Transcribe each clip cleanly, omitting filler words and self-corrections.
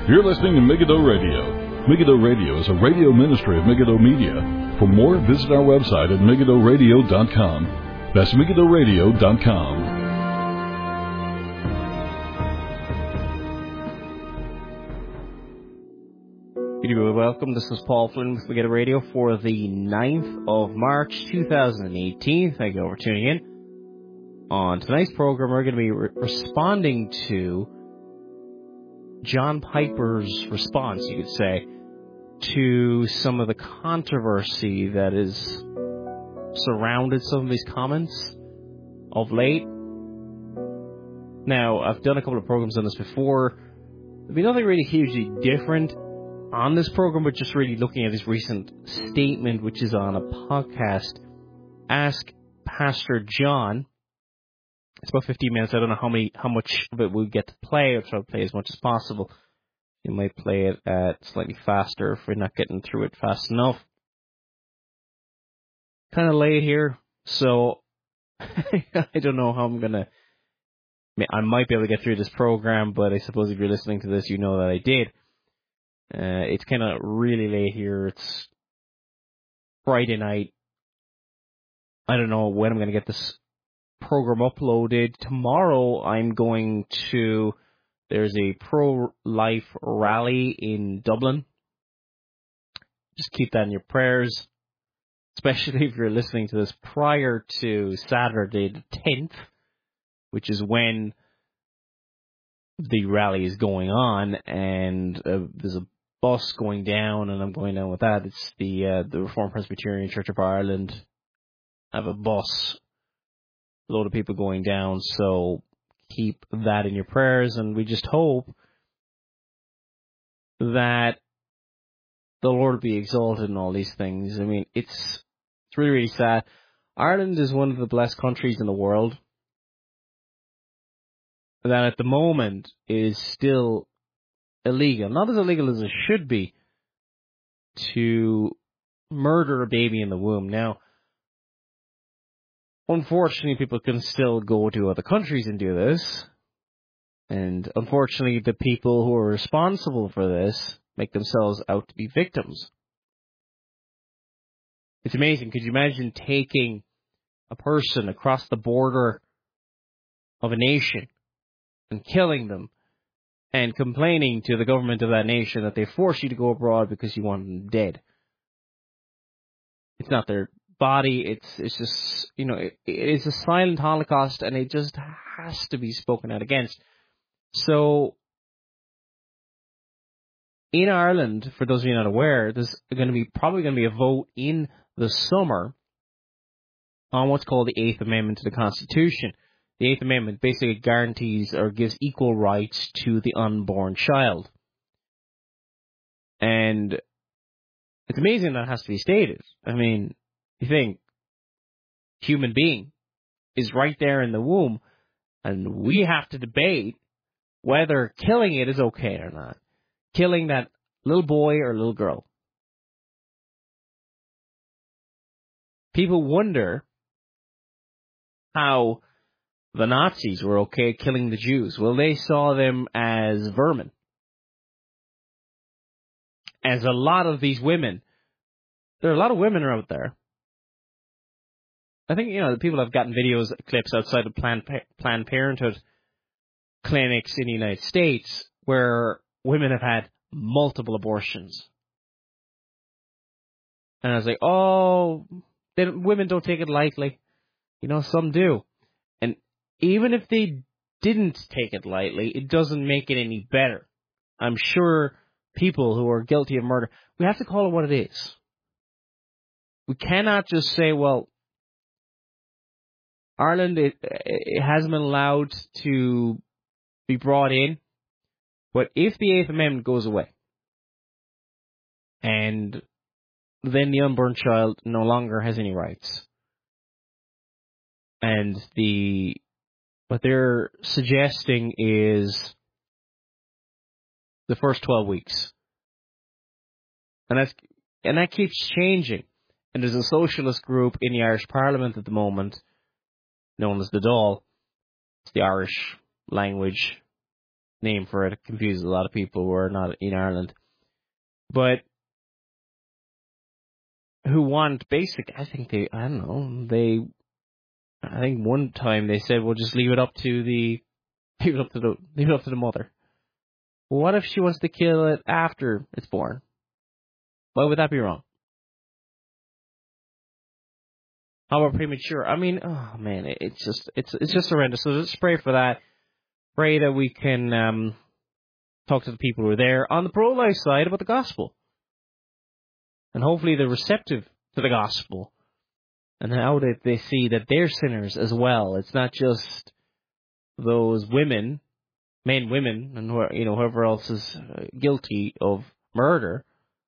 You're listening to Megiddo Radio. Megiddo Radio is a radio ministry of Megiddo Media. For more, visit our website at megiddoradio.com. That's megiddoradio.com. Welcome. This is Paul Flynn with Megiddo Radio for the 9th of March 2018. Thank you for tuning in. On tonight's program, we're going to be responding to John Piper's response, you could say, to some of the controversy that has surrounded some of his comments of late. Now, I've done a couple of programs on this before. There'll be nothing really hugely different on this program, but just really looking at his recent statement, which is on a podcast, Ask Pastor John. It's about 15 minutes. I don't know how much of it we'll get to play. I'll try to play as much as possible. You might play it at slightly faster if we're not getting through it fast enough. Kind of late here, so I don't know how I'm going to... I might be able to get through this program, but I suppose if you're listening to this, you know that I did. It's kind of really late here. It's Friday night. I don't know when I'm going to get this program uploaded. Tomorrow there's a pro-life rally in Dublin. Just keep that in your prayers, especially if you're listening to this prior to Saturday the 10th, which is when the rally is going on, and there's a bus going down, and I'm going down with that. It's the Reformed Presbyterian Church of Ireland. I have a bus, a load of people going down, so keep that in your prayers, and we just hope that the Lord will be exalted in all these things. I mean, it's really, really sad. Ireland is one of the blessed countries in the world that at the moment is still illegal, not as illegal as it should be, to murder a baby in the womb. Now, unfortunately, people can still go to other countries and do this, and unfortunately, the people who are responsible for this make themselves out to be victims. It's amazing. Could you imagine taking a person across the border of a nation and killing them and complaining to the government of that nation that they force you to go abroad because you want them dead? It's not their body. It's just, it is a silent Holocaust, and it just has to be spoken out against. So, in Ireland, for those of you not aware, there's probably going to be a vote in the summer on what's called the Eighth Amendment to the Constitution. The Eighth Amendment basically guarantees or gives equal rights to the unborn child. And it's amazing that has to be stated. I mean, you think, human being is right there in the womb, and we have to debate whether killing it is okay or not. Killing that little boy or little girl. People wonder how the Nazis were okay killing the Jews. Well, they saw them as vermin. As a lot of these women, there are a lot of women out there. I think, the people have gotten videos, clips outside of Planned Parenthood clinics in the United States where women have had multiple abortions. And I was like, women don't take it lightly. Some do. And even if they didn't take it lightly, it doesn't make it any better. I'm sure people who are guilty of murder, we have to call it what it is. We cannot just say, well, Ireland, it hasn't been allowed to be brought in, but if the Eighth Amendment goes away, and then the unborn child no longer has any rights, and what they're suggesting is the first 12 weeks, and that keeps changing. And there's a socialist group in the Irish Parliament at the moment, known as the Dáil. It's the Irish language name for it. It confuses a lot of people who are not in Ireland. But who want basic, I think one time they said, well, just leave it up to the mother. Well, what if she wants to kill it after it's born? Why would that be wrong? How about premature? I mean, oh man, it's just horrendous. So let's pray for that. Pray that we can talk to the people who are there on the pro-life side about the gospel. And hopefully they're receptive to the gospel. And how they see that they're sinners as well. It's not just those men, women, and whoever else is guilty of murder.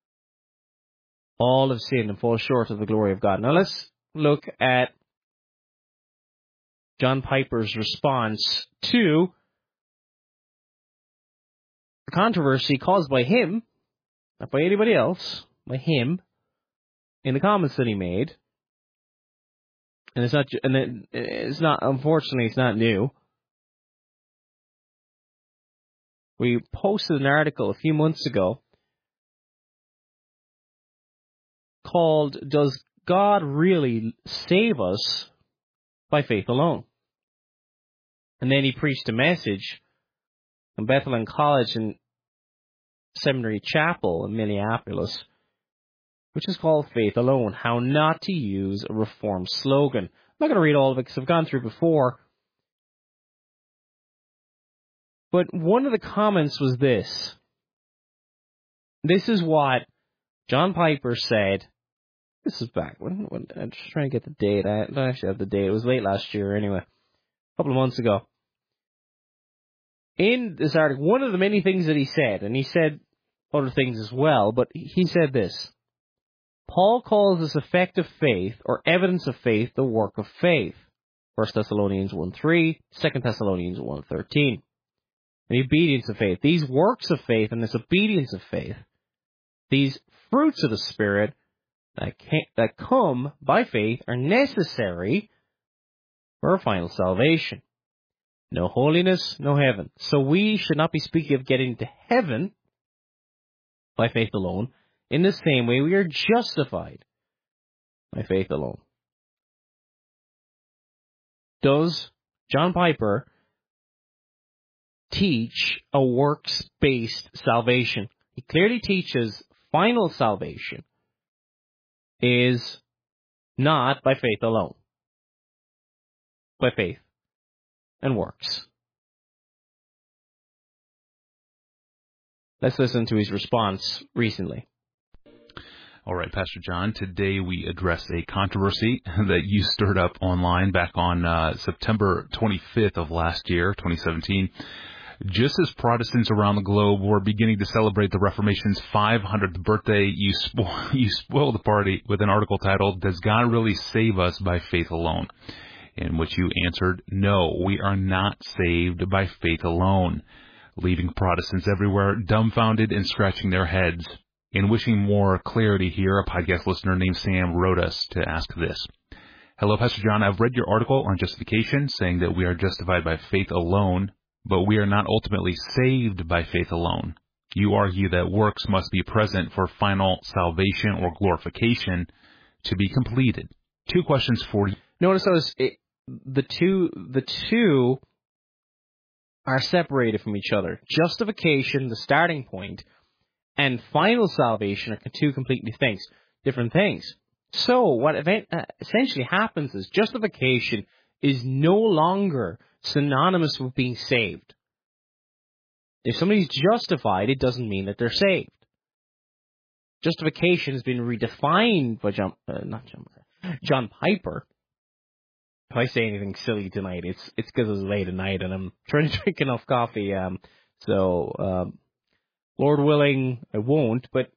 All have sinned and fall short of the glory of God. Now let's look at John Piper's response to the controversy caused by him, not by anybody else, by him, in the comments that he made. And it's not. Unfortunately, it's not new. We posted an article a few months ago called "Does God Really Save Us by Faith Alone?" And then he preached a message in Bethlehem College and Seminary Chapel in Minneapolis, which is called Faith Alone, How Not to Use a Reformed Slogan. I'm not going to read all of it because I've gone through before. But one of the comments was this. This is what John Piper said. This is back. When I'm just trying to get the date. I don't actually have the date. It was late last year anyway. A couple of months ago. In this article, one of the many things that he said, and he said other things as well, but he said this. Paul calls this effective faith, or evidence of faith, the work of faith. 1 Thessalonians 1:3, 2 Thessalonians 1:13. The obedience of faith. These works of faith and this obedience of faith, these fruits of the Spirit that come by faith are necessary for our final salvation. No holiness, no heaven. So we should not be speaking of getting to heaven by faith alone. In the same way, we are justified by faith alone. Does John Piper teach a works-based salvation? He clearly teaches final salvation is not by faith alone, by faith and works. Let's listen to his response recently. All right, Pastor John, today we address a controversy that you stirred up online back on September 25th of last year, 2017. Just as Protestants around the globe were beginning to celebrate the Reformation's 500th birthday, you spoiled the party with an article titled, Does God Really Save Us by Faith Alone? In which you answered, no, we are not saved by faith alone, leaving Protestants everywhere dumbfounded and scratching their heads. In wishing more clarity here, a podcast listener named Sam wrote us to ask this. Hello, Pastor John. I've read your article on justification, saying that we are justified by faith alone, but we are not ultimately saved by faith alone. You argue that works must be present for final salvation or glorification to be completed. Two questions for you. Notice the two are separated from each other. Justification, the starting point, and final salvation are two completely different things. So what essentially happens is justification is no longer synonymous with being saved. If somebody's justified, it doesn't mean that they're saved. Justification has been redefined by John Piper. If I say anything silly tonight, it's because it's late at night and I'm trying to drink enough coffee. Lord willing, I won't. But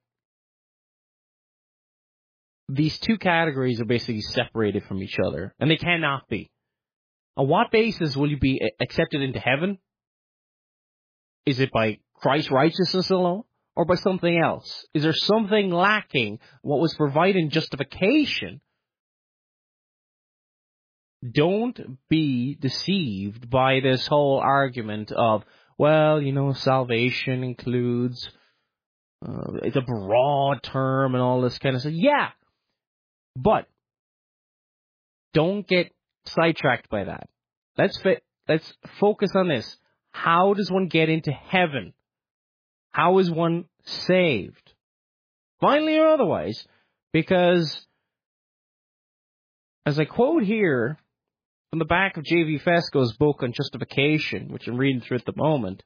these two categories are basically separated from each other, and they cannot be. On what basis will you be accepted into heaven? Is it by Christ's righteousness alone, or by something else? Is there something lacking? What was provided in justification? Don't be deceived by this whole argument of, well, salvation includes, it's a broad term and all this kind of stuff. Yeah, but don't get sidetracked by that. Let's focus on this. How does one get into heaven? How is one saved? Finally or otherwise, because, as I quote here from the back of J.V. Fesko's book on justification, which I'm reading through at the moment,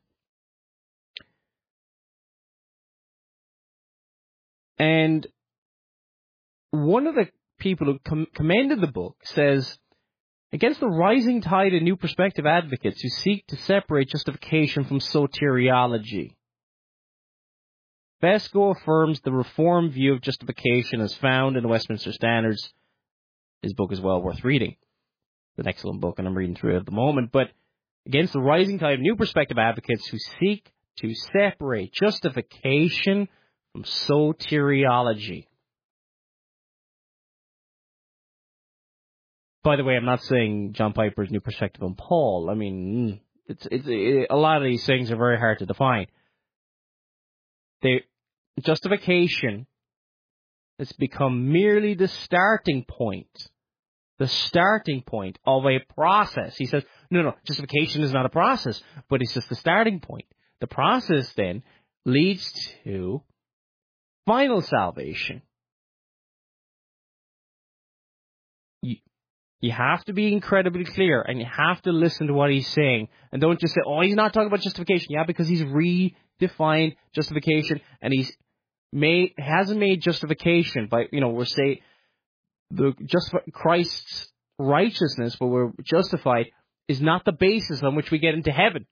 and one of the people who commended the book says, against the rising tide of new perspective advocates who seek to separate justification from soteriology, Fesko affirms the Reformed view of justification as found in the Westminster Standards. His book is well worth reading. It's an excellent book, and I'm reading through it at the moment. But against the rising tide of new perspective advocates who seek to separate justification from soteriology. By the way, I'm not saying John Piper's new perspective on Paul. I mean, a lot of these things are very hard to define. Justification has become merely the starting point of a process. He says, no, justification is not a process, but it's just the starting point. The process then leads to final salvation. You have to be incredibly clear, and you have to listen to what he's saying, and don't just say, oh, he's not talking about justification. Yeah, because he's redefined justification, and hasn't made justification by, we're saying Christ's righteousness, but we're justified, is not the basis on which we get into heaven.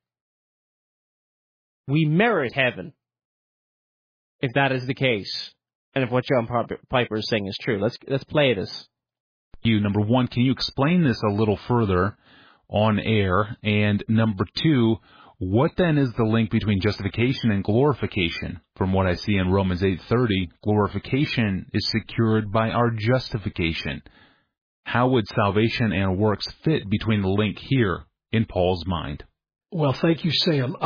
We merit heaven, if that is the case, and if what John Piper is saying is true. Let's play this. Number one, can you explain this a little further on air? And number two, what then is the link between justification and glorification? From what I see in Romans 8:30, glorification is secured by our justification. How would salvation and works fit between the link here in Paul's mind? Well, thank you, Sam.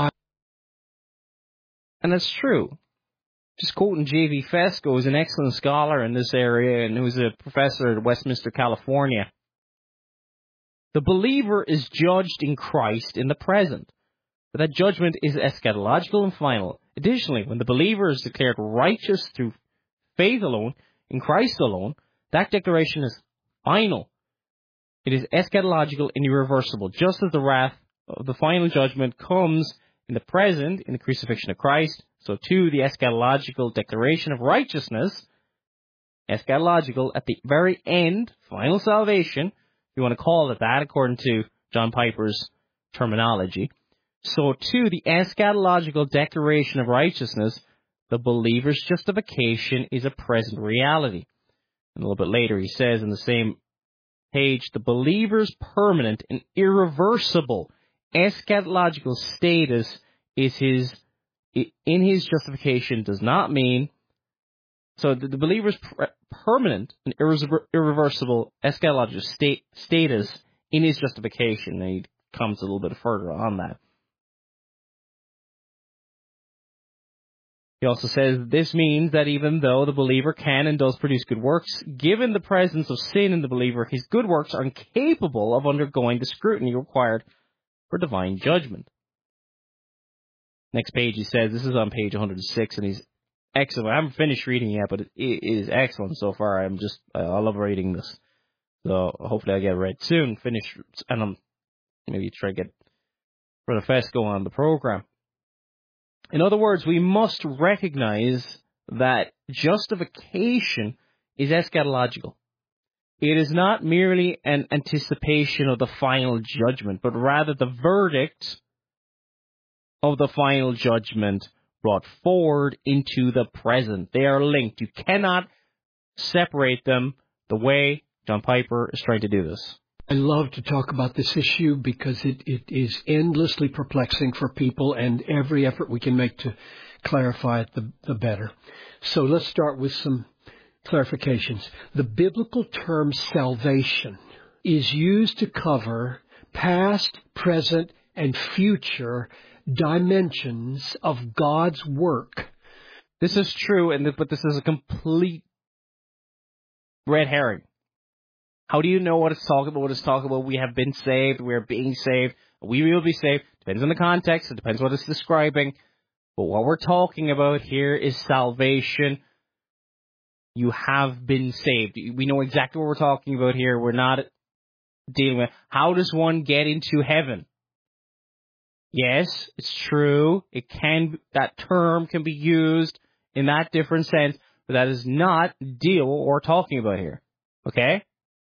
And that's true. Just quoting J.V. Fesko, who's an excellent scholar in this area and who's a professor at Westminster, California. The believer is judged in Christ in the present, but that judgment is eschatological and final. Additionally, when the believer is declared righteous through faith alone, in Christ alone, that declaration is final. It is eschatological and irreversible, just as the wrath of the final judgment comes in the present in the crucifixion of Christ. So too, the eschatological declaration of righteousness, eschatological at the very end, final salvation, if you want to call it that, according to John Piper's terminology. So too, the eschatological declaration of righteousness, the believer's justification, is a present reality. And a little bit later, he says in the same page, the believer's permanent and irreversible eschatological status is in his justification does not mean, so the believer's permanent and irreversible eschatological status in his justification, and he comes a little bit further on that. He also says this means that even though the believer can and does produce good works, given the presence of sin in the believer, his good works are incapable of undergoing the scrutiny required for divine judgment. Next page, he says, this is on page 106, and he's excellent. I haven't finished reading yet, but it is excellent so far. I love reading this. So hopefully I get it read soon, finish, and I'm maybe try to get Brother Fesko on the program. In other words, we must recognize that justification is eschatological. It is not merely an anticipation of the final judgment, but rather the verdict of the final judgment brought forward into the present. They are linked. You cannot separate them the way John Piper is trying to do this. I love to talk about this issue because it is endlessly perplexing for people, and every effort we can make to clarify it, the better. So let's start with some clarifications. The biblical term salvation is used to cover past, present, and future dimensions of God's work. This is true, but this is a complete red herring. How do you know what it's talking about? What it's talking about? We have been saved. We are being saved. We will be saved. Depends on the context. It depends what it's describing. But what we're talking about here is salvation. You have been saved. We know exactly what we're talking about here. We're not dealing with how does one get into heaven. Yes, it's true. That term can be used in that different sense, but that is not deal what we're talking about here. Okay?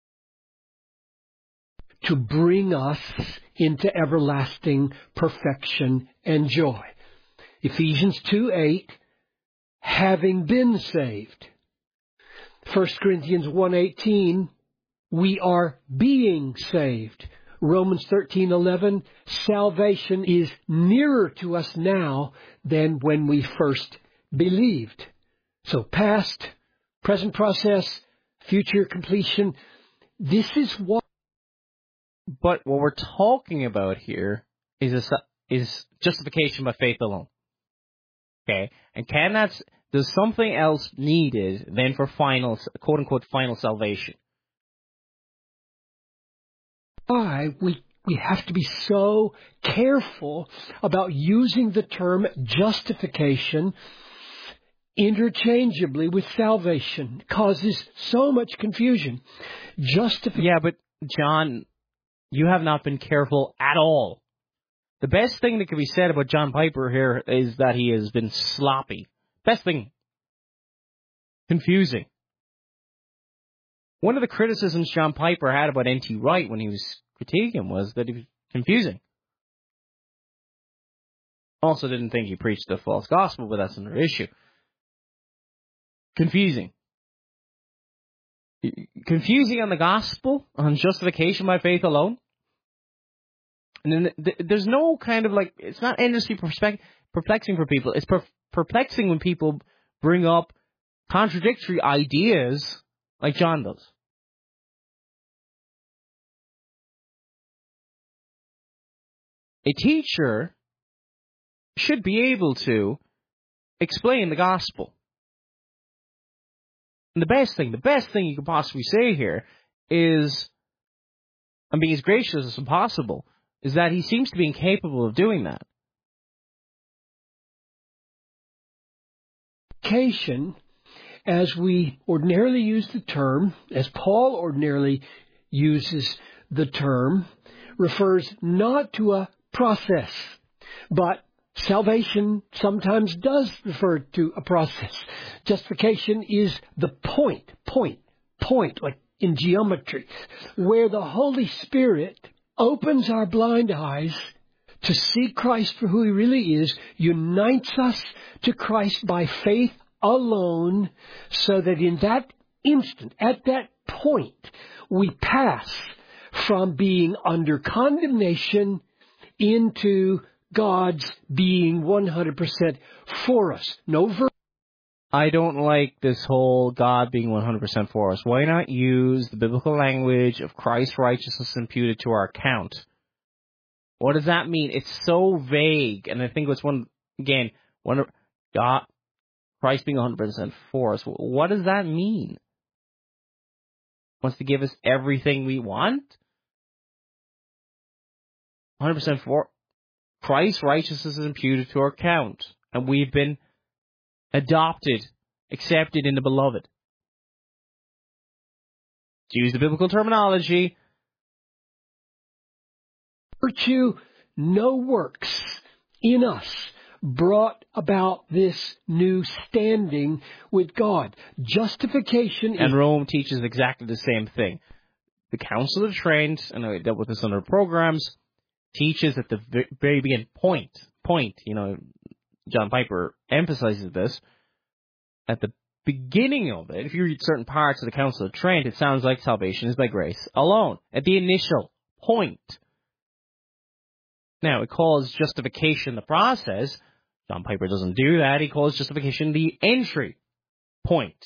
To bring us into everlasting perfection and joy. Ephesians 2:8, having been saved. 1 Corinthians 1:18, we are being saved. Romans 13:11, salvation is nearer to us now than when we first believed. So past, present process, future completion. This is what. But what we're talking about here is justification by faith alone. Okay? And there's something else needed then for final, quote unquote, final salvation. Why we have to be so careful about using the term justification interchangeably with salvation. It causes so much confusion. Yeah, but John, you have not been careful at all. The best thing that can be said about John Piper here is that he has been sloppy. Best thing. Confusing. One of the criticisms John Piper had about N.T. Wright when he was critiquing him was that he was confusing. Also didn't think he preached a false gospel, but that's another issue. Confusing. Confusing on the gospel, on justification by faith alone. And then there's no kind of it's not endlessly perplexing for people. It's perplexing when people bring up contradictory ideas like John does. A teacher should be able to explain the gospel. And the best thing you could possibly say here is, and being as gracious as possible, is that he seems to be incapable of doing that. As we ordinarily use the term, as Paul ordinarily uses the term, refers not to a process, but salvation sometimes does refer to a process. Justification is the point, like in geometry, where the Holy Spirit opens our blind eyes to see Christ for who He really is, unites us to Christ by faith alone, so that in that instant, at that point, we pass from being under condemnation into God's being 100% for us. I don't like this whole God being 100% for us. Why not use the biblical language of Christ's righteousness imputed to our account? What does that mean? It's so vague, and I think it's one of God, Christ being 100% for us. What does that mean? Wants to give us everything we want? 100% for Christ's righteousness is imputed to our account, and we've been adopted, accepted in the beloved. To use the biblical terminology, virtue, no works in us brought about this new standing with God. Justification is... And Rome teaches exactly the same thing. The Council of Trent, and I dealt with this in other programs, teaches at the very beginning, point, John Piper emphasizes this, at the beginning of it, if you read certain parts of the Council of Trent, it sounds like salvation is by grace alone, at the initial point. Now, it calls justification the process. John Piper doesn't do that. He calls justification the entry point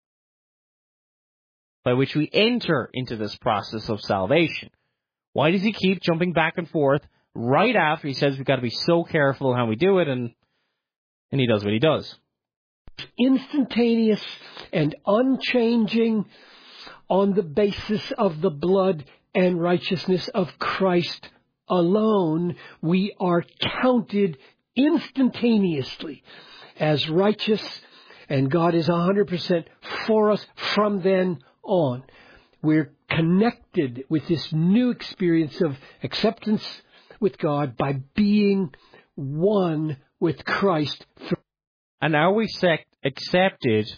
by which we enter into this process of salvation. Why does he keep jumping back and forth right after he says we've got to be so careful how we do it, and he does what he does. Instantaneous and unchanging on the basis of the blood and righteousness of Christ alone. We are counted instantaneously as righteous, and God is 100% for us from then on. We're connected with this new experience of acceptance with God by being one with Christ. And are we accepted?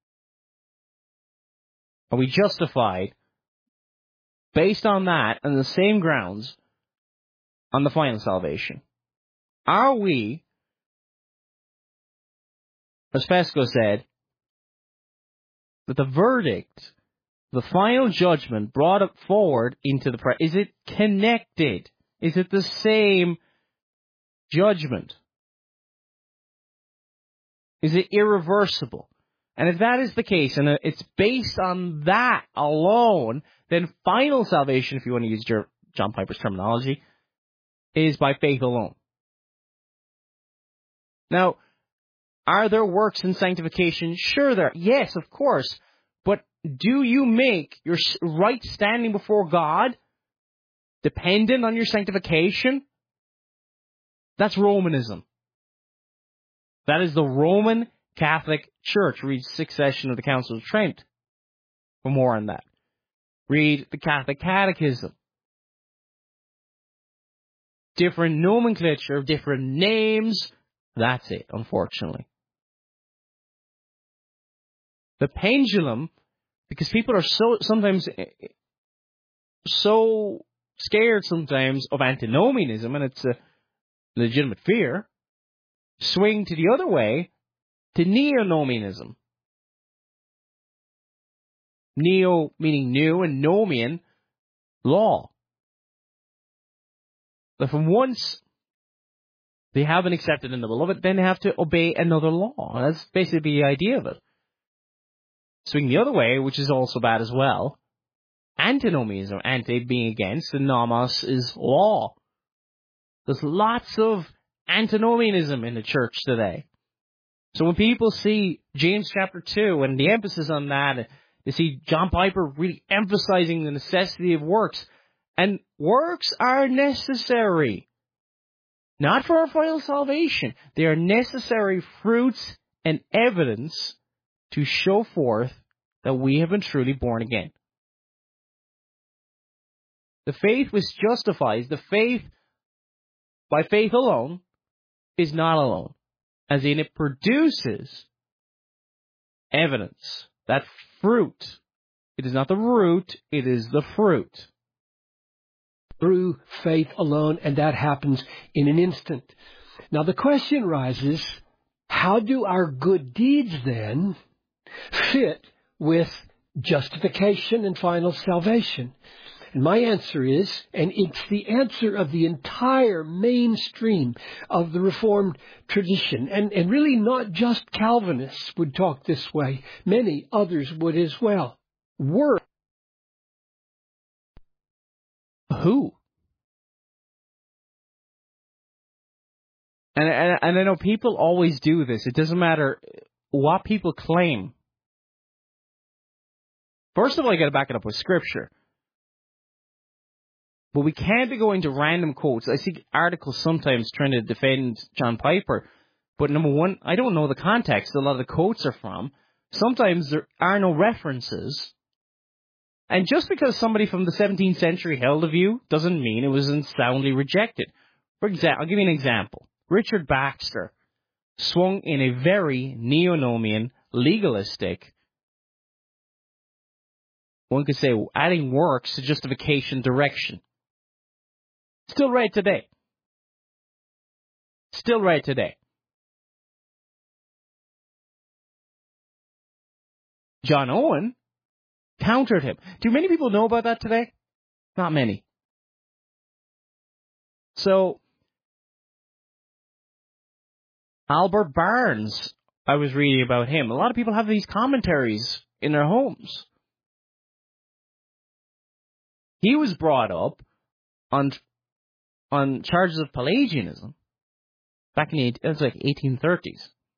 Are we justified based on that and the same grounds on the final salvation? Are we, as Fesco said, that the verdict, the final judgment brought up forward into the is it connected? Is it the same judgment? Is it irreversible? And if that is the case, and it's based on that alone, then final salvation, if you want to use John Piper's terminology, is by faith alone. Now, are there works in sanctification? Sure there are. Yes, of course. But do you make your right standing before God dependent on your sanctification? That's Romanism. That is the Roman Catholic Church. Read 6th session of the Council of Trent for more on that. Read the Catholic Catechism. Different nomenclature, different names. That's it, unfortunately. The pendulum, because people are sometimes so scared sometimes of antinomianism, and it's a legitimate fear, swing to the other way, to neonomianism. Neo meaning new, and nomian, law. But from once they have been accepted in the beloved, then they have to obey another law. That's basically the idea of it. Swing the other way, which is also bad as well. Antinomianism, anti being against, and nomos is law. There's lots of antinomianism in the church today. So when people see James chapter 2 and the emphasis on that, they see John Piper really emphasizing the necessity of works. And works are necessary. Not for our final salvation. They are necessary fruits and evidence to show forth that we have been truly born again. The faith which justifies, the faith by faith alone, is not alone. As in, it produces evidence, that fruit. It is not the root, it is the fruit. Through faith alone, and that happens in an instant. Now the question rises, how do our good deeds then fit with justification and final salvation? And my answer is, and it's the answer of the entire mainstream of the Reformed tradition, and really not just Calvinists would talk this way, many others would as well. Work. Who? And I know people always do this. It doesn't matter what people claim. First of all, you got to back it up with Scripture. But we can't be going to random quotes. I see articles sometimes trying to defend John Piper. But number one, I don't know the context a lot of the quotes are from. Sometimes there are no references. And just because somebody from the 17th century held a view doesn't mean it was soundly rejected. For example, I'll give you an example. Richard Baxter swung in a very neo-nomian, legalistic, one could say, adding works to justification direction. Still right today. Still right today. John Owen countered him. Do many people know about that today? Not many. So, Albert Barnes, I was reading about him. A lot of people have these commentaries in their homes. He was brought up on on charges of Pelagianism back in it was like 1830s.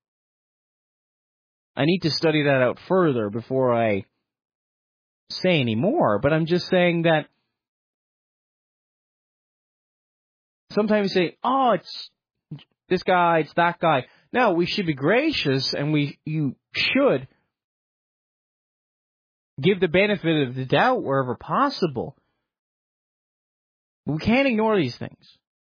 I need to study that out further before I say any more, but I'm just saying that sometimes you say, oh, it's this guy, it's that guy. No, we should be gracious, and you should give the benefit of the doubt wherever possible. We can't ignore these things.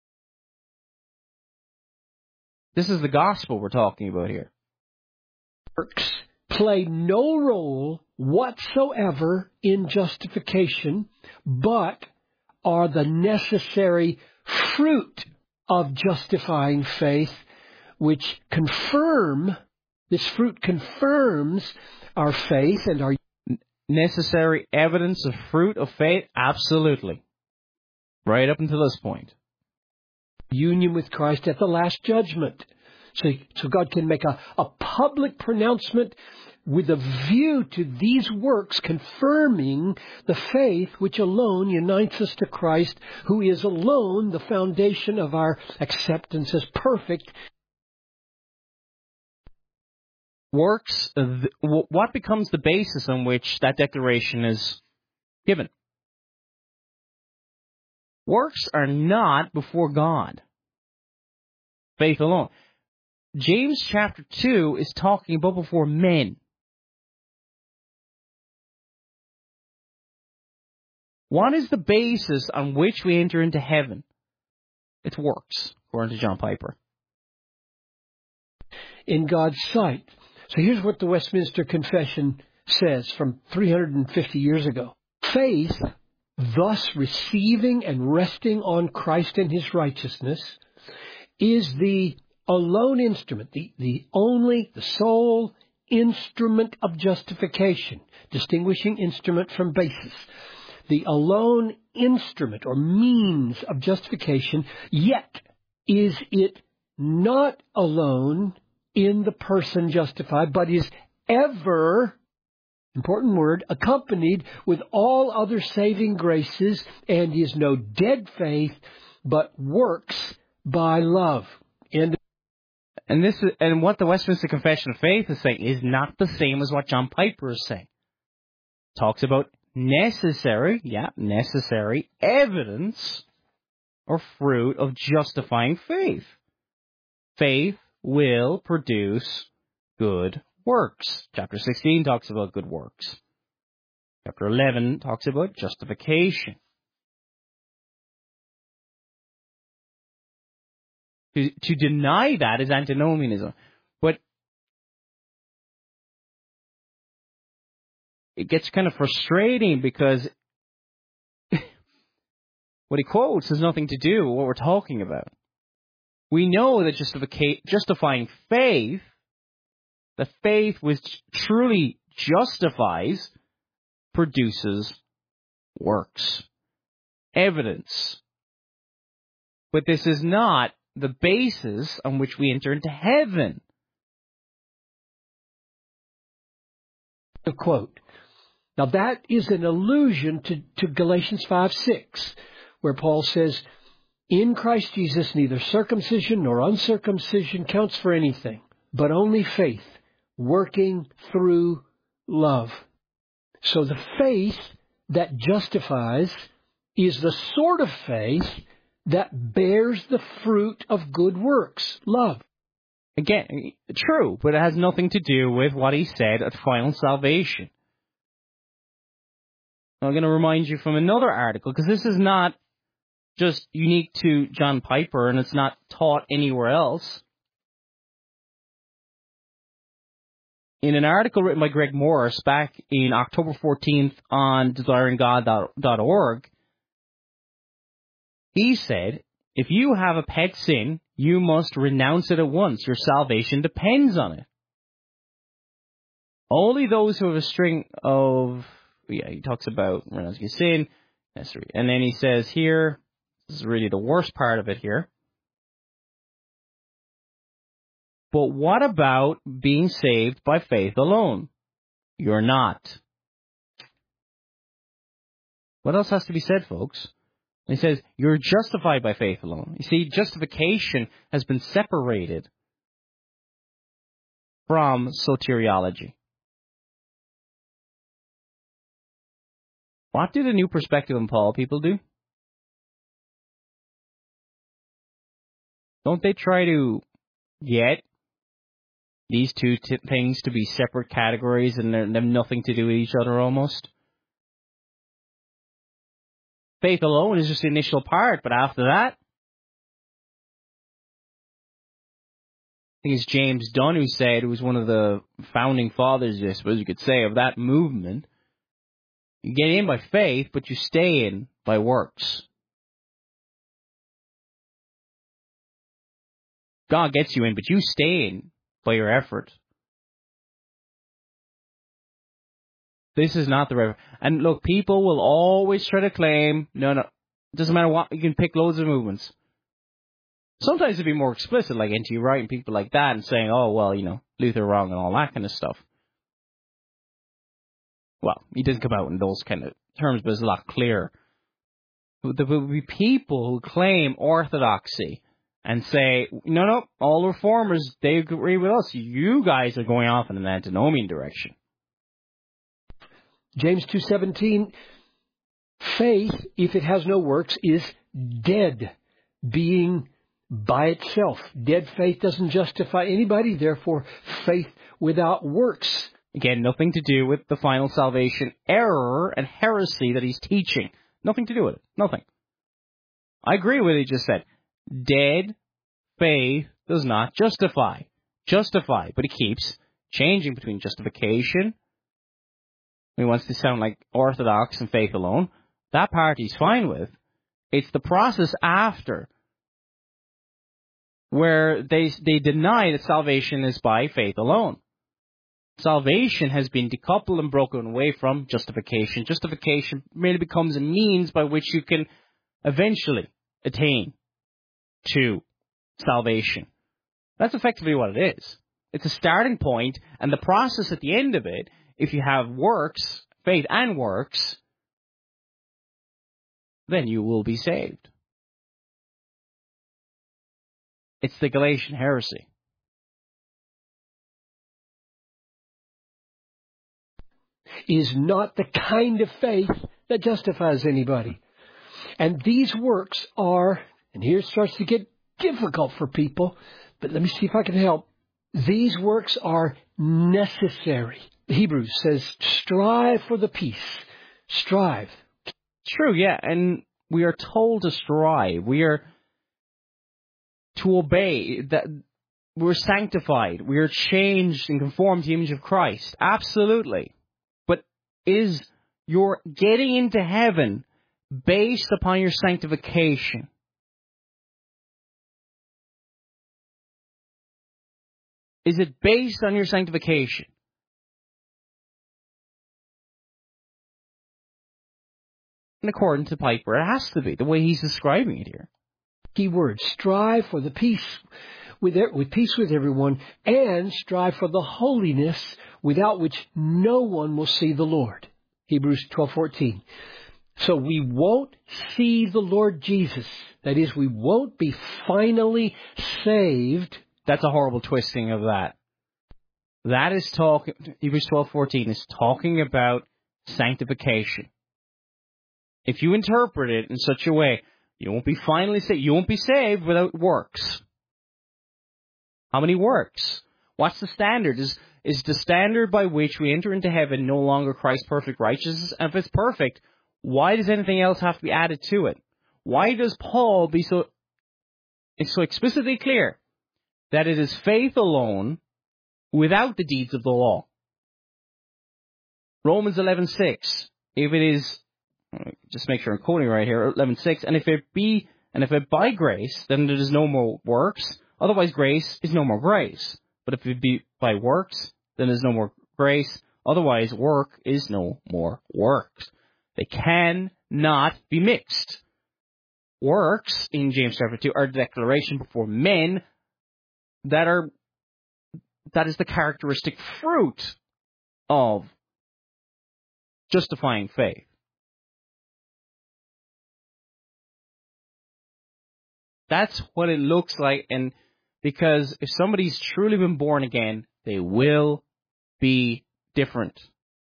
This is the gospel we're talking about here. Works play no role whatsoever in justification, but are the necessary fruit of justifying faith, which this fruit confirms our faith and our necessary evidence of fruit of faith. Absolutely. Right up until this point. Union with Christ at the last judgment. So God can make a public pronouncement with a view to these works confirming the faith which alone unites us to Christ, who is alone the foundation of our acceptance as perfect. Works, what becomes the basis on which that declaration is given? Works are not before God. Faith alone. James chapter 2 is talking about before men. What is the basis on which we enter into heaven? It's works, according to John Piper. In God's sight. So here's what the Westminster Confession says from 350 years ago. Faith, thus receiving and resting on Christ and His righteousness, is the alone instrument, the sole instrument of justification, distinguishing instrument from basis. The alone instrument or means of justification, yet is it not alone in the person justified, but is ever, important word, accompanied with all other saving graces, and is no dead faith, but works by love. And what the Westminster Confession of Faith is saying is not the same as what John Piper is saying. Talks about necessary evidence or fruit of justifying faith. Faith will produce good works. Chapter 16 talks about good works. Chapter 11 talks about justification. To deny that is antinomianism. But it gets kind of frustrating because what he quotes has nothing to do with what we're talking about. We know that justifying faith, the faith which truly justifies, produces works, evidence. But this is not the basis on which we enter into heaven. A quote. Now that is an allusion to Galatians 5:6, where Paul says, in Christ Jesus neither circumcision nor uncircumcision counts for anything, but only faith, working through love. So the faith that justifies is the sort of faith that bears the fruit of good works, love. Again, true, but it has nothing to do with what he said at final salvation. I'm going to remind you from another article, because this is not just unique to John Piper, and it's not taught anywhere else. In an article written by Greg Morris back in October 14th on desiringgod.org, he said, if you have a pet sin, you must renounce it at once. Your salvation depends on it. Only those who have a string of... he talks about renouncing a sin. And then he says here, this is really the worst part of it here. But what about being saved by faith alone? You're not. What else has to be said, folks? He says, you're justified by faith alone. You see, justification has been separated from soteriology. What do the New Perspective on Paul people do? Don't they try to get these two things to be separate categories and they have nothing to do with each other almost? Faith alone is just the initial part, but after that, I think it's James Dunn who said, who was one of the founding fathers, I suppose you could say, of that movement. You get in by faith, but you stay in by works. God gets you in, but you stay in by your effort. This is not the right. And look, people will always try to claim, no, it doesn't matter what, you can pick loads of movements. Sometimes it'd be more explicit, like N.T. Wright and people like that, and saying, oh, well, Luther wrong and all that kind of stuff. Well, he doesn't come out in those kind of terms, but it's a lot clearer. There will be people who claim orthodoxy and say, no, all reformers, they agree with us. You guys are going off in an antinomian direction. James 2:17, faith, if it has no works, is dead, being by itself. Dead faith doesn't justify anybody, therefore faith without works. Again, nothing to do with the final salvation error and heresy that he's teaching. Nothing to do with it. Nothing. I agree with what he just said. Dead faith does not justify. Justify, but he keeps changing between justification. He wants to sound like orthodox and faith alone. That part he's fine with. It's the process after where they deny that salvation is by faith alone. Salvation has been decoupled and broken away from justification. Justification merely becomes a means by which you can eventually attain to salvation. That's effectively what it is. It's a starting point, and the process at the end of it, if you have works, faith and works, then you will be saved. It's the Galatian heresy. Is not the kind of faith that justifies anybody. And these works are, and here it starts to get difficult for people, but let me see if I can help. These works are necessary. Hebrews says, strive for the peace. Strive. It's true, yeah, and we are told to strive. We are to obey. That we're sanctified. We are changed and conformed to the image of Christ. Absolutely. But is your getting into heaven based upon your sanctification? Is it based on your sanctification? And according to Piper, it has to be, the way he's describing it here. Key word, strive for the peace with peace with everyone, and strive for the holiness without which no one will see the Lord. Hebrews 12:14. So we won't see the Lord Jesus. That is, we won't be finally saved. That's a horrible twisting of that. That is talking, Hebrews 12:14 is talking about sanctification. If you interpret it in such a way, you won't be finally saved. You won't be saved without works. How many works? What's the standard? Is the standard by which we enter into heaven no longer Christ's perfect righteousness? And if it's perfect, why does anything else have to be added to it? Why does Paul be so explicitly clear that it is faith alone without the deeds of the law? Romans 11:6. If it is, just make sure I'm quoting right here, 11:6. And if it by grace, then there is no more works. Otherwise, grace is no more grace. But if it be by works, then there's no more grace. Otherwise, work is no more works. They cannot be mixed. Works, in James chapter 2, are a declaration before men that is the characteristic fruit of justifying faith. That's what it looks like. And because if somebody's truly been born again, they will be different.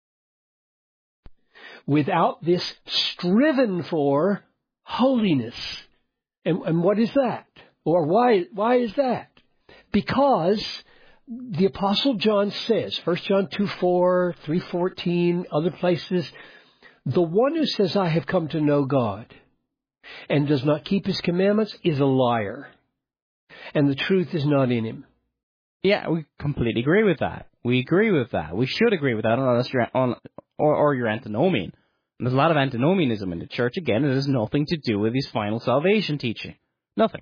Without this striven for holiness. And what is that? Or why is that? Because the Apostle John says, 1 John 2:4, 3:14, other places, the one who says, I have come to know God and does not keep his commandments is a liar, and the truth is not in him. Yeah, we completely agree with that. We agree with that. We should agree with that unless you're or you're antinomian. And there's a lot of antinomianism in the church. Again, it has nothing to do with his final salvation teaching. Nothing.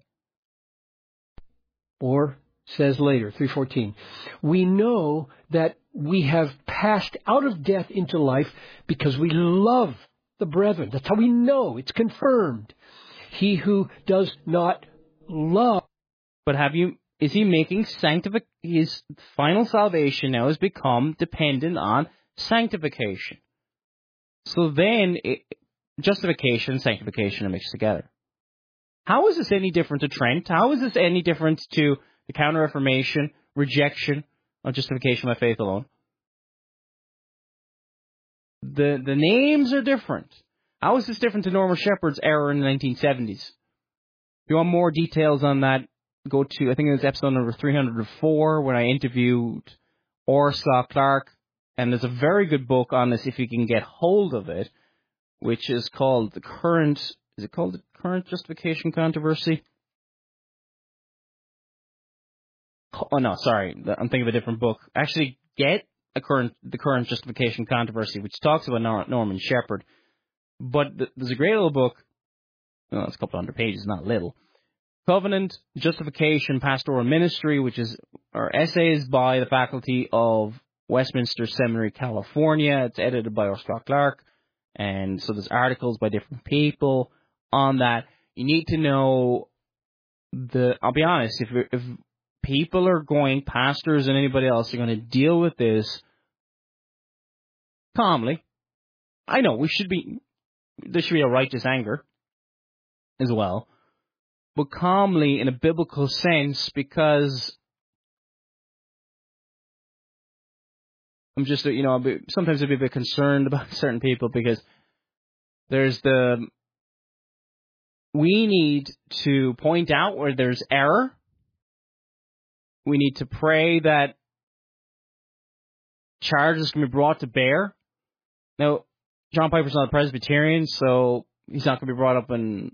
Or says later, 3:14, we know that we have passed out of death into life because we love the brethren. That's how we know. It's confirmed. He who does not love. But is he making his final salvation now has become dependent on sanctification. So then, justification and sanctification are mixed together. How is this any different to Trent? How is this any different to the Counter-Reformation rejection of justification by faith alone? The names are different. How is this different to Norman Shepherd's error in the 1970s? If you want more details on that, go to, I think it was episode number 304, when I interviewed Orr Scott Clark. And there's a very good book on this if you can get hold of it, which is called The Current Justification Controversy? Oh, no, sorry. I'm thinking of a different book. Actually, get The Current Justification Controversy, which talks about Norman Shepherd. But there's a great little book. Well, it's a couple hundred pages, not little. Covenant, Justification, Pastoral Ministry, which are essays by the faculty of Westminster Seminary, California. It's edited by Orr Scott Clark. And so there's articles by different people on that. You need to know I'll be honest, if people are pastors and anybody else are going to deal with this calmly, I know there should be a righteous anger as well, but calmly in a biblical sense, because I'm just, sometimes I'd be a bit concerned about certain people, because we need to point out where there's error. We need to pray that charges can be brought to bear. Now, John Piper's not a Presbyterian, so he's not going to be brought up in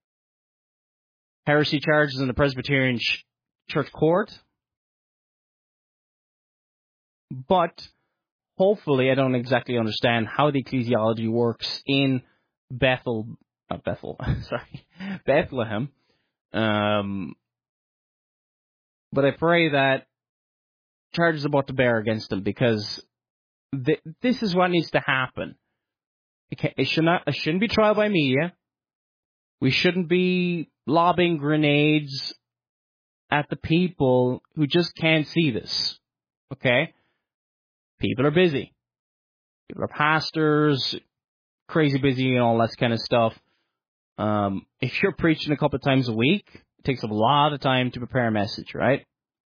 heresy charges in the Presbyterian church court. But hopefully, I don't exactly understand how the ecclesiology works in Bethlehem. But I pray that charges are brought to bear against them, because this is what needs to happen. It shouldn't be trial by media. We shouldn't be lobbing grenades at the people who just can't see this. Okay? People are busy. People are pastors, crazy busy and all that kind of stuff. If you're preaching a couple of times a week, it takes a lot of time to prepare a message, right?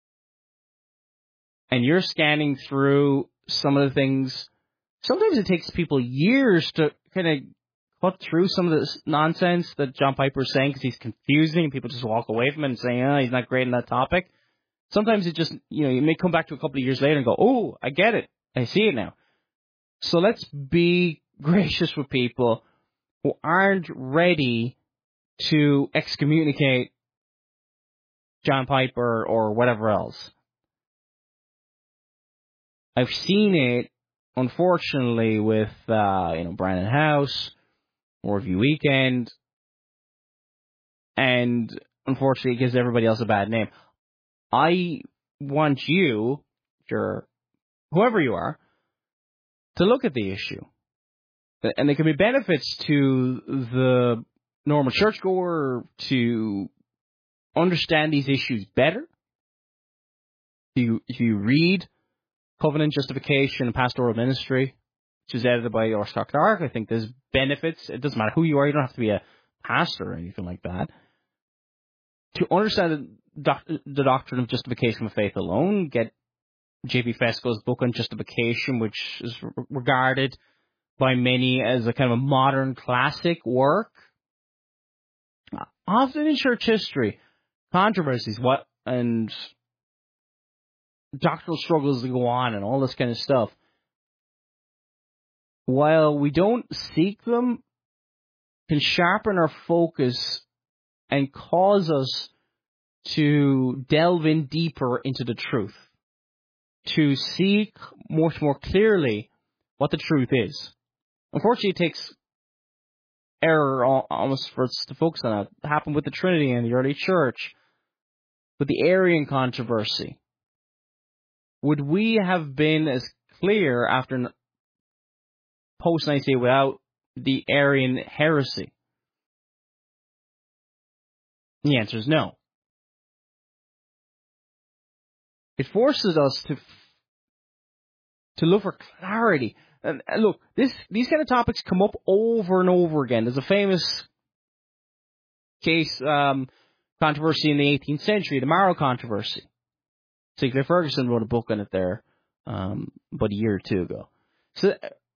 And you're scanning through some of the things. Sometimes it takes people years to kind of cut through some of this nonsense that John Piper is saying, because he's confusing and people just walk away from it and say, he's not great in that topic. Sometimes it just, you may come back to a couple of years later and go, oh, I get it. I see it now. So let's be gracious with people who aren't ready to excommunicate John Piper or whatever else. I've seen it, unfortunately, with Brandon House, Review Weekend, and unfortunately it gives everybody else a bad name. I want you, whoever you are, to look at the issue. And there can be benefits to the normal churchgoer to understand these issues better. If you read Covenant, Justification, and Pastoral Ministry, which is edited by Orr Scott Clark, I think there's benefits. It doesn't matter who you are. You don't have to be a pastor or anything like that. to understand the doctrine of justification of faith alone, get J.B. Fesko's book on justification, which is regarded by many as a kind of a modern classic work. Often in church history, controversies and doctrinal struggles that go on and all this kind of stuff, while we don't seek them, can sharpen our focus and cause us to delve in deeper into the truth, to seek much more clearly what the truth is. Unfortunately, it takes error almost for us to focus on that. It happened with the Trinity in the early church, with the Arian controversy. Would we have been as clear after post-Nicene without the Arian heresy? The answer is no. It forces us to look for clarity. And look, these kind of topics come up over and over again. There's a famous case, controversy in the 18th century, the Marrow controversy. Sinclair Ferguson wrote a book on it there about a year or two ago. So,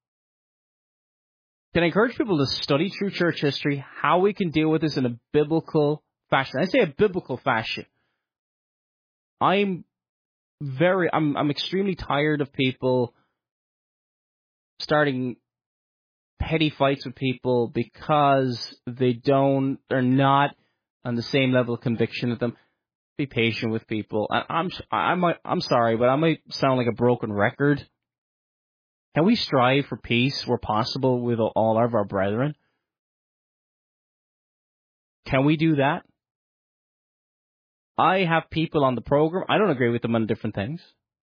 can I encourage people to study through church history, how we can deal with this in a biblical fashion? I say a biblical fashion. I'm extremely tired of people starting petty fights with people because they're not on the same level of conviction as them. Be patient with people. I'm sorry, but I might sound like a broken record. Can we strive for peace where possible with all of our brethren? Can we do that? I have people on the program, I don't agree with them on different things,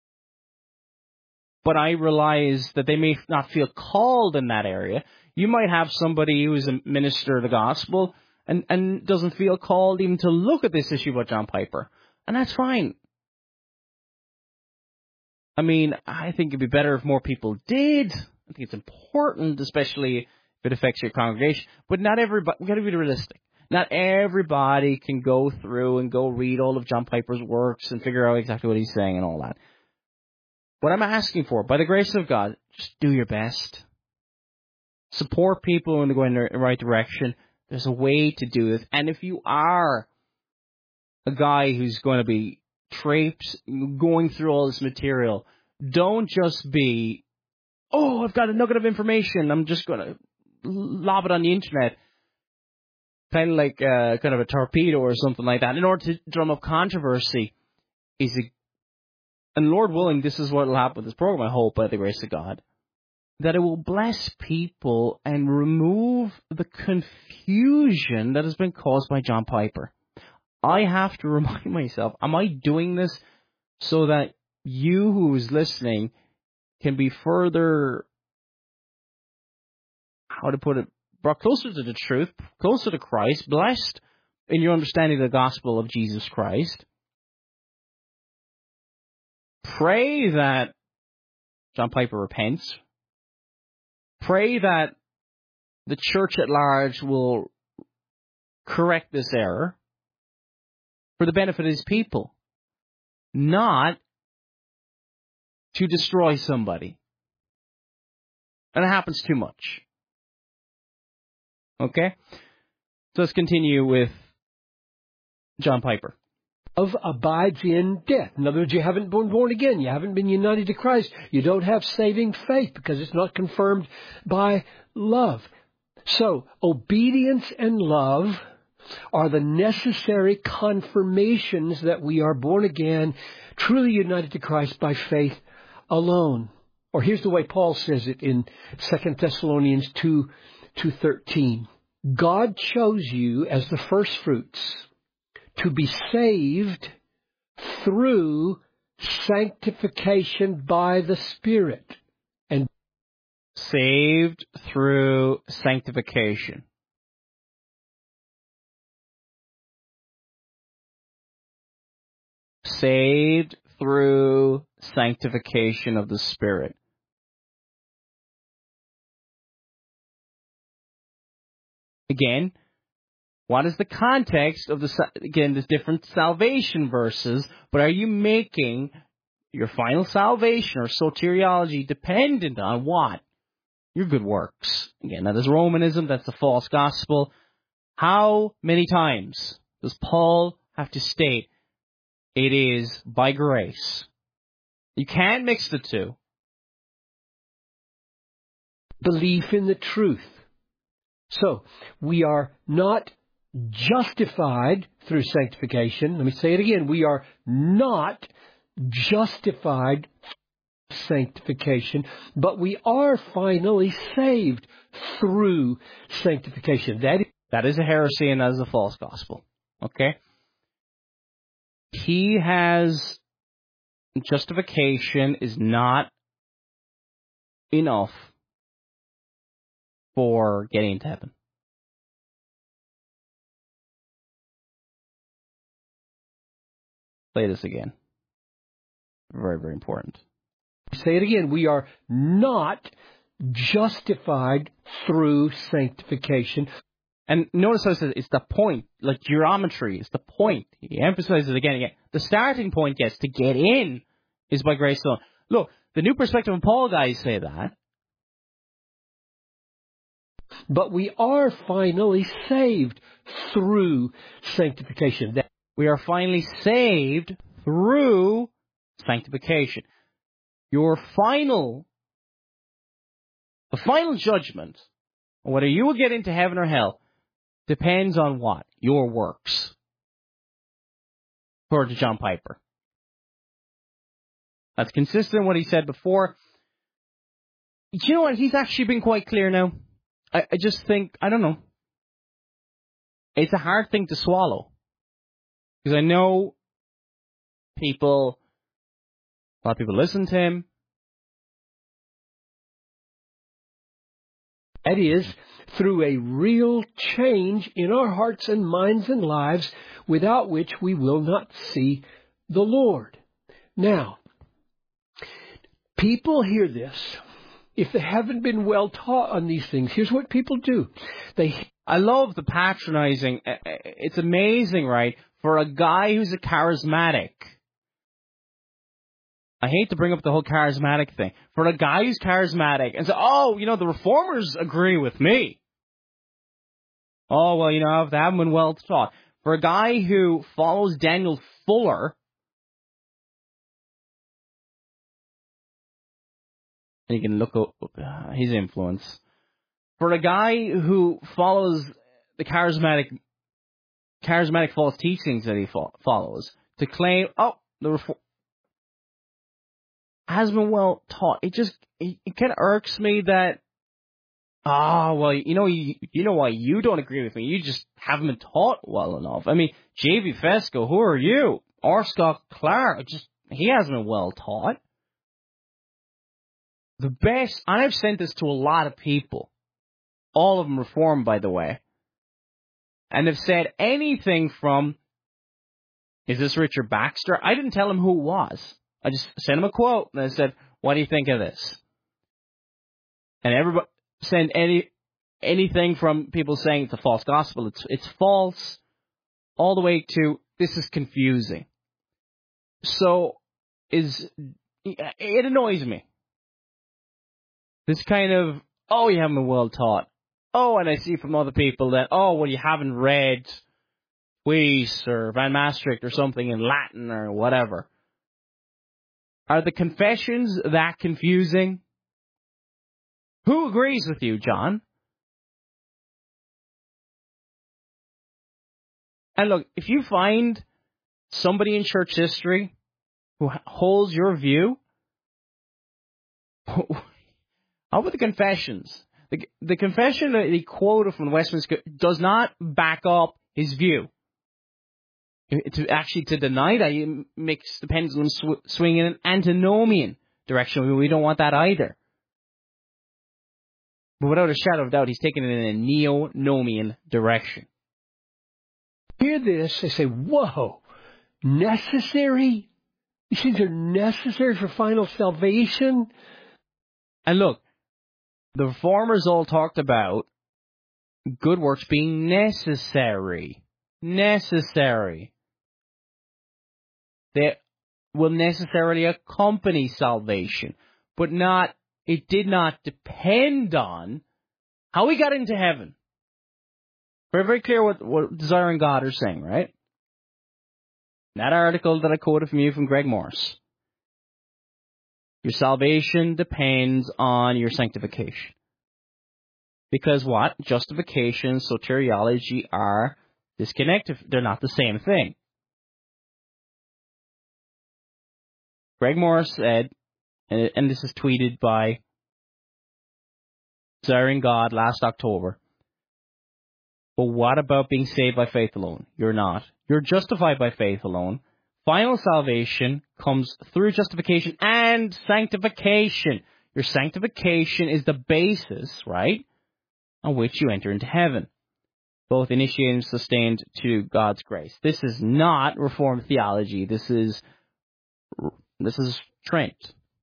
but I realize that they may not feel called in that area. You might have somebody who is a minister of the gospel and doesn't feel called even to look at this issue about John Piper, and that's fine. I mean, I think it'd be better if more people did. I think it's important, especially if it affects your congregation. But not everybody, we've got to be realistic. Not everybody can go through and go read all of John Piper's works and figure out exactly what he's saying and all that. What I'm asking for, by the grace of God, just do your best. Support people when they're going in the right direction. There's a way to do this. And if you are a guy who's going to be going through all this material, don't just be, I've got a nugget of information, I'm just going to lob it on the internet, kind of like kind of a torpedo or something like that, in order to drum up controversy. And Lord willing, this is what will happen with this program, I hope, by the grace of God, that it will bless people and remove the confusion that has been caused by John Piper. I have to remind myself, am I doing this so that you who is listening can be further, brought closer to the truth, closer to Christ, blessed in your understanding of the gospel of Jesus Christ? Pray that John Piper repents. Pray that the church at large will correct this error for the benefit of his people, not to destroy somebody. And it happens too much. Okay? So let's continue with John Piper. Love abides in death. In other words, you haven't been born again. You haven't been united to Christ. You don't have saving faith because it's not confirmed by love. So, obedience and love are the necessary confirmations that we are born again, truly united to Christ by faith alone. Or here's the way Paul says it in 2 Thessalonians 2:13. God chose you as the first fruits to be saved through sanctification by the Spirit. And saved through sanctification. Saved through sanctification of the Spirit. Again, What is the context of again, there's different salvation verses, but are you making your final salvation or soteriology dependent on what? Your good works. Again, that is Romanism, that's the false gospel. How many times does Paul have to state it is by grace? You can't mix the two. Belief in the truth. So, we are not justified through sanctification. Let me say it again. We are not justified through sanctification, but we are finally saved through sanctification. That is a heresy and that is a false gospel. Okay? Justification is not enough for getting into heaven. Play this again. Very, very important. Say it again. We are not justified through sanctification. And notice how it says it's the point, like geometry, it's the point. He emphasizes it again and again. The starting point, yes, to get in is by grace alone. Look, the New Perspective of Paul guys say that. But we are finally saved through sanctification. We are finally saved through sanctification. The final judgment, whether you will get into heaven or hell, depends on what? Your works. According to John Piper. That's consistent with what he said before. Do you know what? He's actually been quite clear now. I just think, I don't know. It's a hard thing to swallow. Because I know a lot of people listen to him. That is, through a real change in our hearts and minds and lives, without which we will not see the Lord. Now, people hear this. If they haven't been well taught on these things, here's what people do. I love the patronizing. It's amazing, right? For a guy who's a charismatic. I hate to bring up the whole charismatic thing. For a guy who's charismatic and say, the reformers agree with me. Oh, well, if they haven't been well taught. For a guy who follows Daniel Fuller, and you can look up his influence. For a guy who follows the charismatic false teachings that he follows, to claim, the reform has been well taught. It kind of irks me that, you know why you don't agree with me. You just haven't been taught well enough. I mean, J.V. Fesco, who are you? R. Scott Clark, he hasn't been well taught. The best, and I've sent this to a lot of people, all of them Reformed, by the way, and have said anything from, is this Richard Baxter? I didn't tell him who it was. I just sent him a quote, and I said, what do you think of this? And everybody sent anything from people saying it's a false gospel, it's false, all the way to, this is confusing. So, it annoys me. This kind of, you haven't been well taught. And I see from other people that, you haven't read Weiss or Van Maastricht or something in Latin or whatever. Are the confessions that confusing? Who agrees with you, John? And look, if you find somebody in church history who holds your view, how about the confessions? The confession that he quoted from Westminster does not back up his view. To deny that, he makes the pendulum swing in an antinomian direction. We don't want that either. But without a shadow of doubt, he's taken it in a neo-nomian direction. Hear this, they say, whoa, necessary? These things are necessary for final salvation? And look, the Reformers all talked about good works being necessary. Necessary. They will necessarily accompany salvation, but it did not depend on how we got into heaven. Very, very clear what Desiring God are saying, right? That article that I quoted from you from Greg Morris. Your salvation depends on your sanctification. Because what? Justification and soteriology are disconnected. They're not the same thing. Greg Morris said, and this is tweeted by Desiring God last October, but what about being saved by faith alone? You're not. You're justified by faith alone. Final salvation comes through justification and sanctification. Your sanctification is the basis, right, on which you enter into heaven, both initiated and sustained to God's grace. This is not Reformed theology. This is Trent.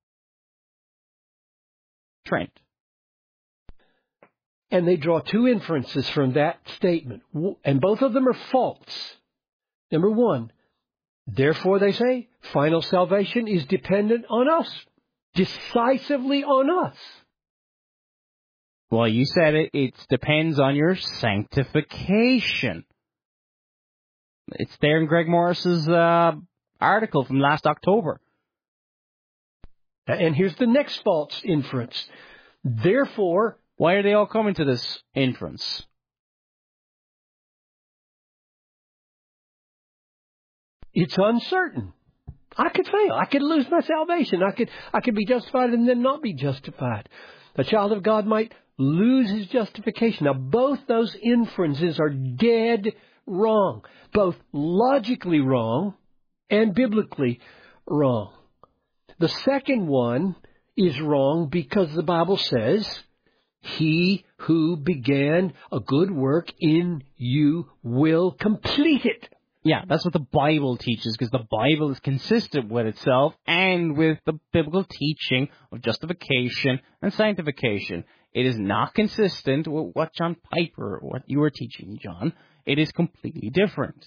And they draw two inferences from that statement, and both of them are false. Number one, therefore, they say, final salvation is dependent on us, decisively on us. Well, you said it depends on your sanctification. It's there in Greg Morris's article from last October. And here's the next false inference. Therefore, why are they all coming to this inference? It's uncertain. I could fail. I could lose my salvation. I could be justified and then not be justified. A child of God might lose his justification. Now, both those inferences are dead wrong. Both logically wrong and biblically wrong. The second one is wrong because the Bible says, he who began a good work in you will complete it. Yeah, that's what the Bible teaches, because the Bible is consistent with itself and with the biblical teaching of justification and sanctification. It is not consistent with what John Piper, what you were teaching, John. It is completely different.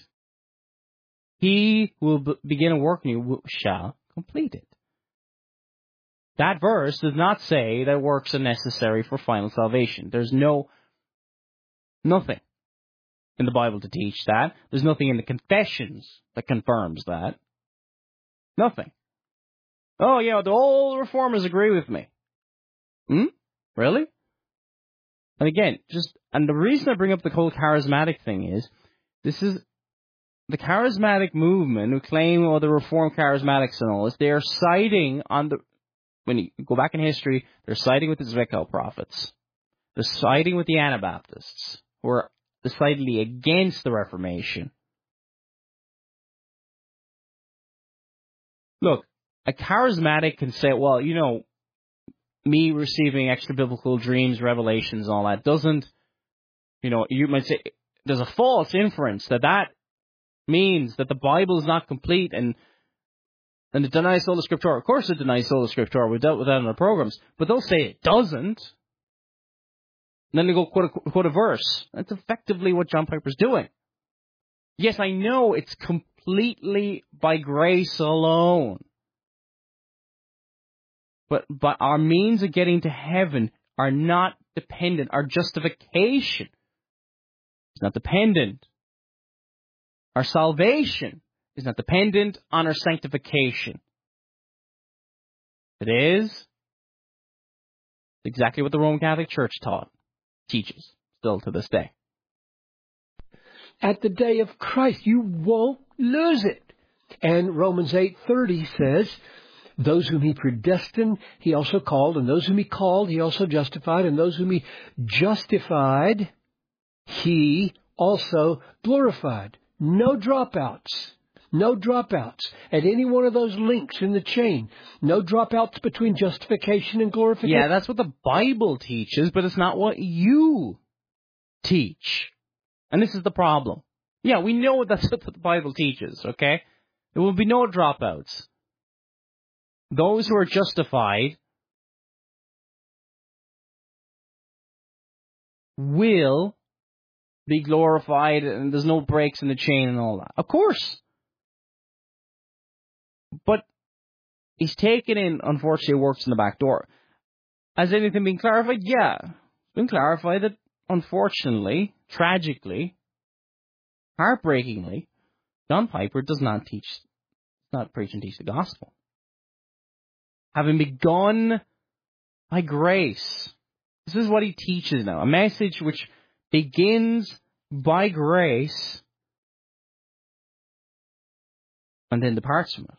He who will begin a work in you shall complete it. That verse does not say that works are necessary for final salvation. There's nothing in the Bible to teach that. There's nothing in the confessions that confirms that. Nothing. Oh, yeah, the old reformers agree with me. Really? And again, and the reason I bring up the whole charismatic thing is, this is the charismatic movement who claim, the Reformed charismatics and all this, they are siding on when you go back in history, they're siding with the Zwickau prophets. They're siding with the Anabaptists, who are decidedly against the Reformation. Look, a charismatic can say, well, me receiving extra biblical dreams, revelations, and all that doesn't, you might say, there's a false inference that means that the Bible is not complete and it denies sola scriptura. Of course it denies sola scriptura. We've dealt with that in our programs. But they'll say it doesn't. And then they go quote a verse. That's effectively what John Piper's doing. Yes, I know it's completely by grace alone. But our means of getting to heaven are not dependent. Our justification is not dependent. Our salvation is not dependent on our sanctification. It is exactly what the Roman Catholic Church teaches, still to this day. At the day of Christ, you won't lose it. And Romans 8:30 says, those whom he predestined, he also called, and those whom he called, he also justified, and those whom he justified, he also glorified. No dropouts. No dropouts at any one of those links in the chain. No dropouts between justification and glorification. Yeah, that's what the Bible teaches, but it's not what you teach. And this is the problem. Yeah, we know that's what the Bible teaches, okay? There will be no dropouts. Those who are justified will be glorified and there's no breaks in the chain and all that. Of course. But he's taken in, unfortunately, works in the back door. Has anything been clarified? Yeah. It's been clarified that, unfortunately, tragically, heartbreakingly, John Piper does not preach and teach the gospel. Having begun by grace. This is what he teaches now. A message which begins by grace and then departs from it.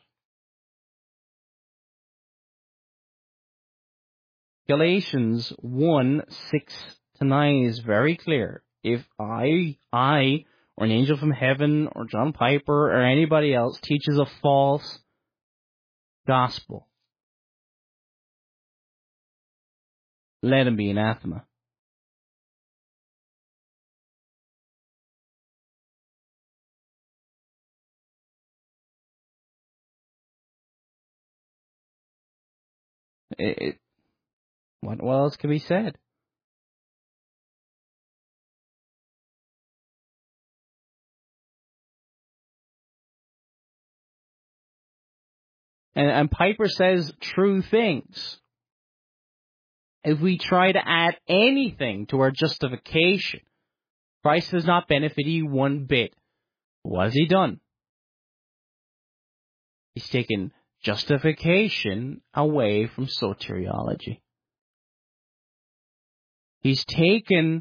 Galatians 1:6-9 is very clear. If I, or an angel from heaven, or John Piper, or anybody else teaches a false gospel, let him be anathema. What else can be said? And Piper says true things. If we try to add anything to our justification, Christ does not benefit you one bit. What has he done? He's taken justification away from soteriology. He's taken...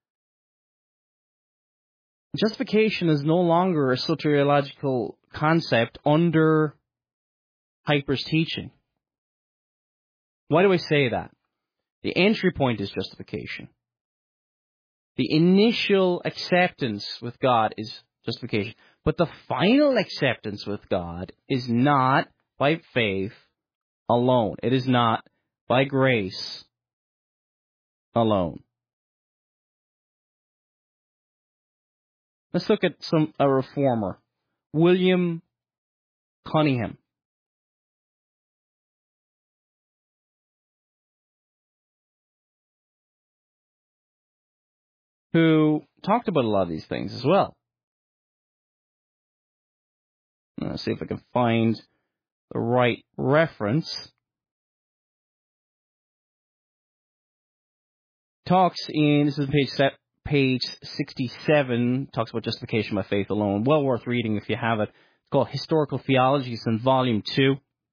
Justification is no longer a soteriological concept under Piper's teaching. Why do I say that? The entry point is justification. The initial acceptance with God is justification. But the final acceptance with God is not by faith alone. It is not by grace alone. Let's look at a reformer, William Cunningham. Who talked about a lot of these things as well. Let's see if I can find the right reference. This is page 67, talks about justification by faith alone. Well worth reading if you have it. It's called Historical Theology. It's in volume 2.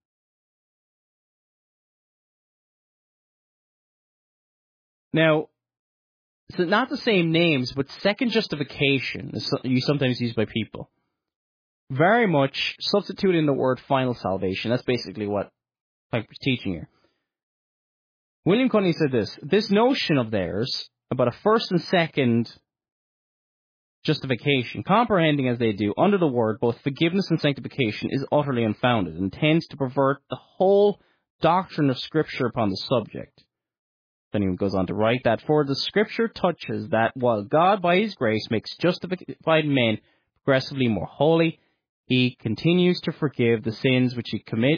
Now, it's not the same names, but second justification is sometimes used by people. Very much substituting the word final salvation. That's basically what Piper's teaching here. William Cunningham said this notion of theirs about a first and second justification, comprehending as they do under the word both forgiveness and sanctification, is utterly unfounded and tends to pervert the whole doctrine of Scripture upon the subject. Then he goes on to write that, for the Scripture touches that while God by His grace makes justified men progressively more holy, He continues to forgive the sins which they commit,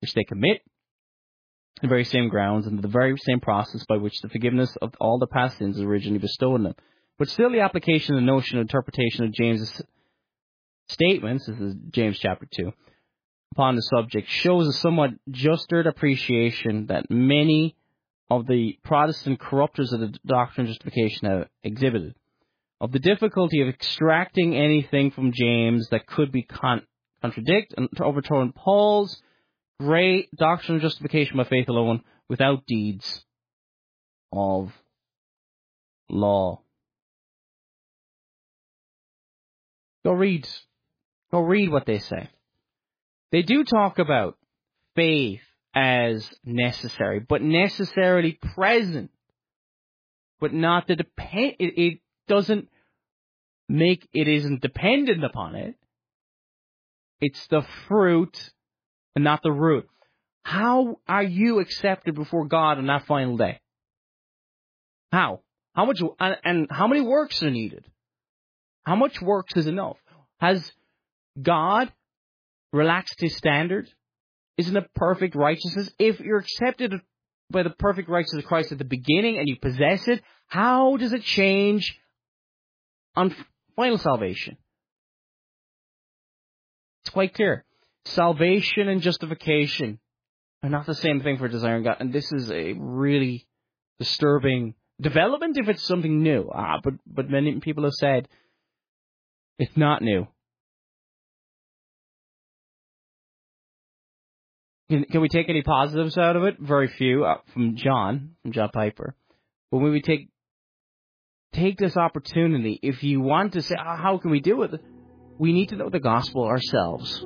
the very same grounds and the very same process by which the forgiveness of all the past sins is originally bestowed on them. But still the application of the notion of interpretation of James's statements, this is James chapter 2, upon the subject, shows a somewhat juster appreciation that many of the Protestant corrupters of the doctrine of justification have exhibited, of the difficulty of extracting anything from James that could be contradict and overturn Paul's great doctrine of justification by faith alone without deeds of law. Go read what they say. They do talk about faith as necessary, but necessarily present, but not the it doesn't make it isn't dependent upon it. It's the fruit and not the root. How are you accepted before God on that final day? How? How much and how many works are needed? How much works is enough? Has God relaxed His standard? Isn't it perfect righteousness? If you're accepted by the perfect righteousness of Christ at the beginning and you possess it, how does it change on final salvation. It's quite clear. Salvation and justification are not the same thing for desiring God. And this is a really disturbing development if it's something new. But many people have said it's not new. Can we take any positives out of it? Very few, from John Piper. But when we take this opportunity, if you want to say, how can we deal with it? We need to know the gospel ourselves.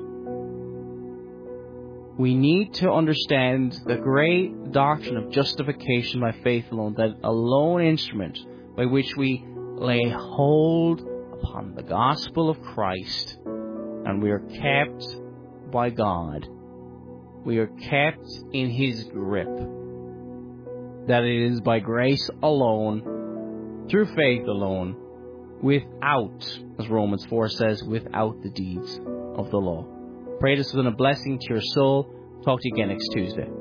We need to understand the great doctrine of justification by faith alone, that alone instrument by which we lay hold upon the gospel of Christ, and we are kept by God. We are kept in His grip. That it is by grace alone, through faith alone, without, as Romans 4 says, without the deeds of the law. Pray this has been a blessing to your soul. Talk to you again next Tuesday.